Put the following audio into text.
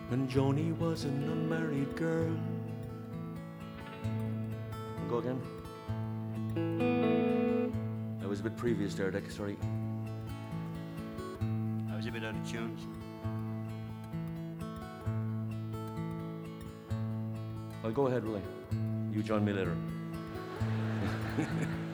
when Joni was an unmarried girl. Go again. I was a bit previous there, Dick, sorry. I was a bit out of tune. I'll go ahead, will I? You join me later.